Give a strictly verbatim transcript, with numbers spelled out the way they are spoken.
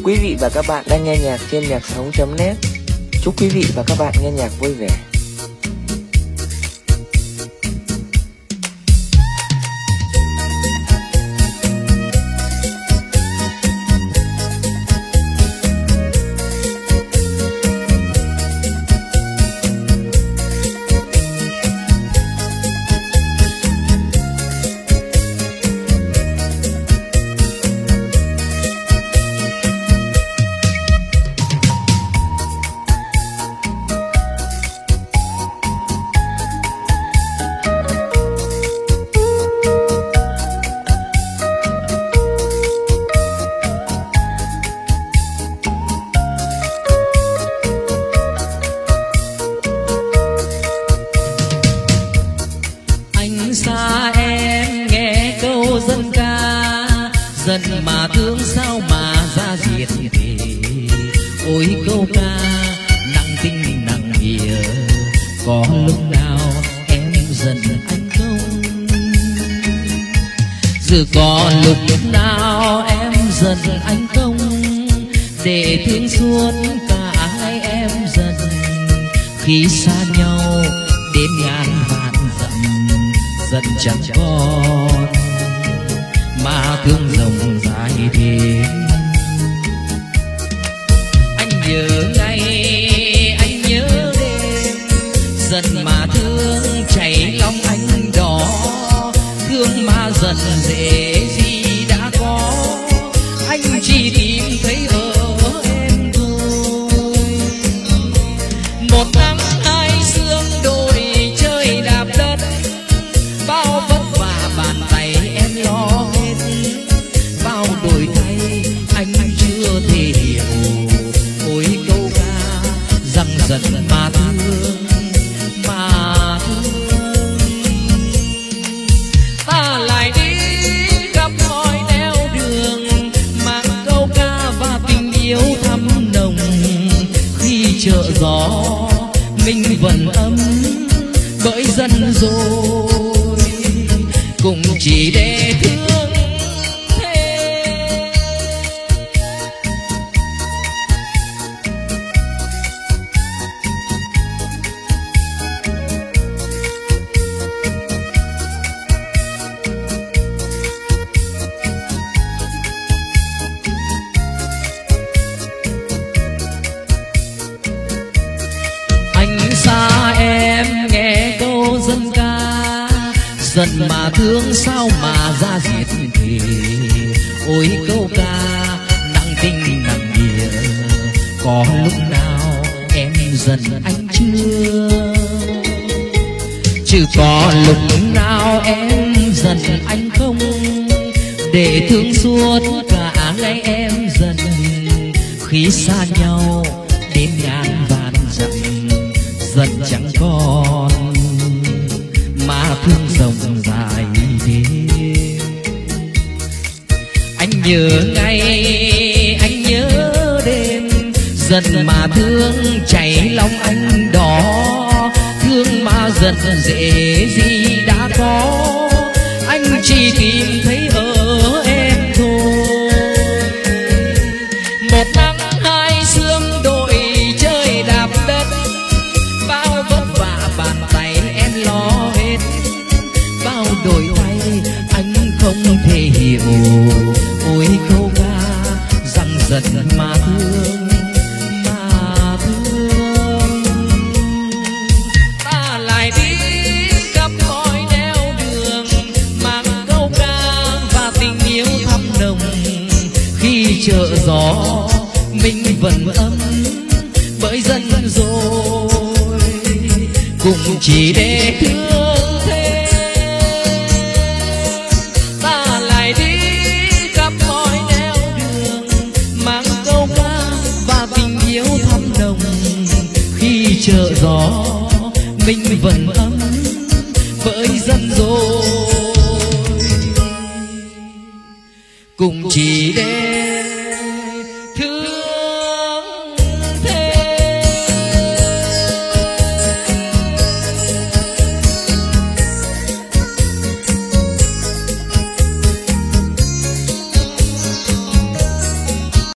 Quý vị và các bạn đang nghe nhạc trên nhạc sống chấm net. Chúc quý vị và các bạn nghe nhạc vui vẻ. Xa em nghe câu dân ca, dân mà thương sao mà ra diệt về. Ôi câu ca nặng tình nặng nghĩa, có lúc nào em giận anh không? Dù có lúc nào em giận anh không, để thương suốt cả hai em dần. Khi xa nhau đêm ngàn vạn dặm, giận chẳng còn mà thương rộng dài thêm. Anh nhớ ngày, anh nhớ đêm, giận mà thương chảy lòng anh đỏ. Thương mà giận dễ gì đã có, anh chỉ tìm thấy ở em thôi. Một nắng hai sương đôi chơi đạp đất, bao vất vả bàn tay em lo hết. Bao đổi thay anh chưa thể hiểu, ôi câu ca rằng giận mà thương, mà thương. Ta lại đi khắp mọi nẻo đường, mang câu ca và tình yêu thắm nồng. Khi chợ gió mình vẫn ấm bởi dân rồi, cũng chỉ để thương thêm. Anh xa em nghe câu dân ca, giận mà thương sao mà ra diệt thì. Ôi câu ca nặng tình nặng nghĩa, có lúc nào em giận anh chưa? Chứ có lúc nào em giận anh không, để thương suốt cả ngày em dần. Khi xa nhau đêm ngàn vạn dặm, giận chẳng còn mà thương rộng dài đêm. Anh nhớ ngày, anh nhớ đêm, giận mà thương chảy lòng anh đỏ. Thương mà giận dễ gì đã có, anh chỉ tìm thấy ở em thôi. Một nắng hai sương đội chơi đạp đất, bao vất vả bàn tay em lo hết. Bao đổi thay anh không thể hiểu, ôi câu ca rằng giận mà thương, mà thương. Ta lại đi khắp mọi nẻo đường, mang câu ca và tình yêu thắm nồng. Khi chợ gió mình vẫn ấm bởi dân rồi, cũng chỉ để thương thêm. Ta lại đi khắp mọi nẻo đường, mang câu ca và tình yêu thắm nồng. Khi chợ gió mình vẫn ấm bởi dân rồi, cũng chỉ để